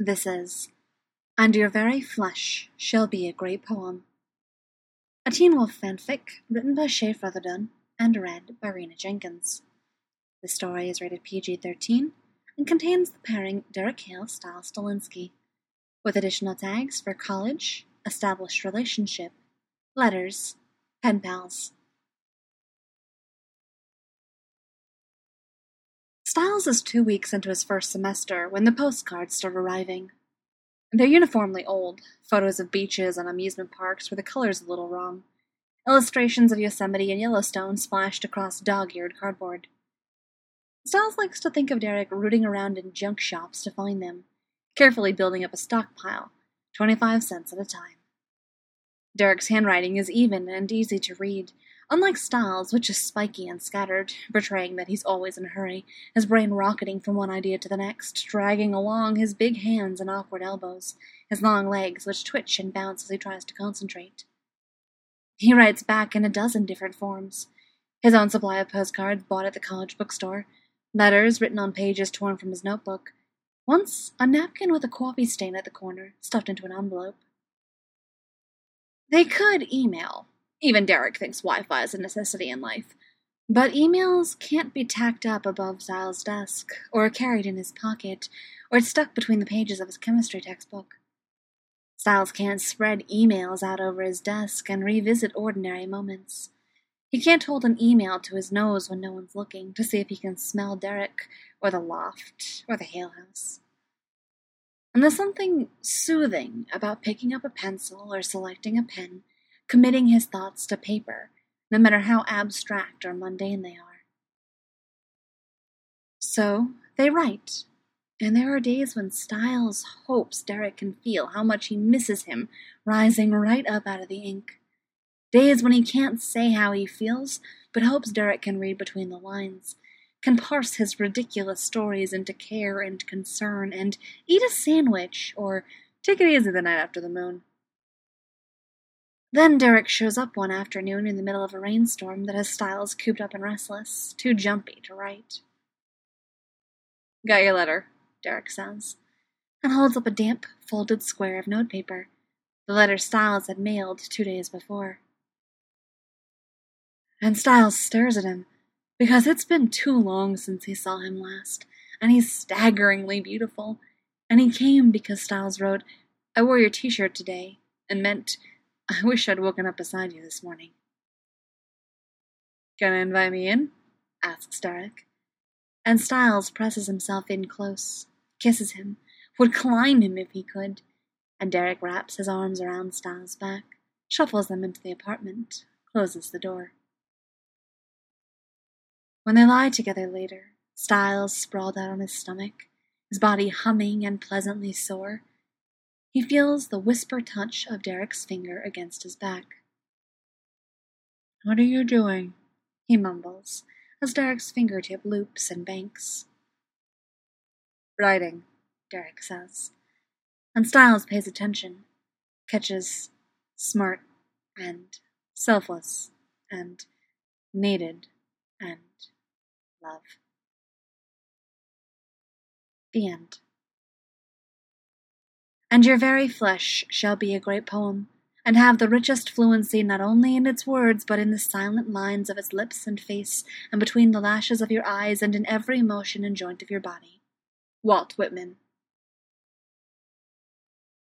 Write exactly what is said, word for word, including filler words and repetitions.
This is And Your Very Flesh Shall Be a Great Poem, a Teen Wolf fanfic written by Shay Featherdon and read by Rena Jenkins. The story is rated P G thirteen and contains the pairing Derek Hale Styles Stalinsky, with additional tags for college, established relationship, letters, pen pals. Styles is two weeks into his first semester when the postcards start arriving. They're uniformly old, photos of beaches and amusement parks where the color's a little wrong, illustrations of Yosemite and Yellowstone splashed across dog-eared cardboard. Styles likes to think of Derek rooting around in junk shops to find them, carefully building up a stockpile, twenty-five cents at a time. Derek's handwriting is even and easy to read, unlike Styles', which is spiky and scattered, betraying that he's always in a hurry, his brain rocketing from one idea to the next, dragging along his big hands and awkward elbows, his long legs which twitch and bounce as he tries to concentrate. He writes back in a dozen different forms. His own supply of postcards bought at the college bookstore, letters written on pages torn from his notebook, once a napkin with a coffee stain at the corner, stuffed into an envelope. They could email. Even Derek thinks Wi-Fi is a necessity in life. But emails can't be tacked up above Styles' desk, or carried in his pocket, or stuck between the pages of his chemistry textbook. Styles can't spread emails out over his desk and revisit ordinary moments. He can't hold an email to his nose when no one's looking to see if he can smell Derek, or the loft, or the Hale house. And there's something soothing about picking up a pencil or selecting a pen, committing his thoughts to paper, no matter how abstract or mundane they are. So, they write, and there are days when Styles hopes Derek can feel how much he misses him rising right up out of the ink. Days when he can't say how he feels, but hopes Derek can read between the lines, can parse his ridiculous stories into care and concern, and eat a sandwich, or take it easy the night after the moon. Then Derek shows up one afternoon in the middle of a rainstorm that has Styles cooped up and restless, too jumpy to write. "Got your letter," Derek says, and holds up a damp, folded square of notepaper, the letter Styles had mailed two days before. And Styles stares at him, because it's been too long since he saw him last, and he's staggeringly beautiful, and he came because Styles wrote, "I wore your t-shirt today," and meant, "I wish I'd woken up beside you this morning." "Gonna invite me in?" asks Derek. And Styles presses himself in close, kisses him, would climb him if he could, and Derek wraps his arms around Styles' back, shuffles them into the apartment, closes the door. When they lie together later, Styles sprawled out on his stomach, his body humming and pleasantly sore, he feels the whisper touch of Derek's finger against his back. "What are you doing?" he mumbles, as Derek's fingertip loops and banks. "Writing," Derek says, and Styles pays attention, catches smart and selfless and needed and love. The end. And Your Very Flesh Shall Be a Great Poem, and have the richest fluency not only in its words, but in the silent lines of its lips and face, and between the lashes of your eyes, and in every motion and joint of your body. Walt Whitman.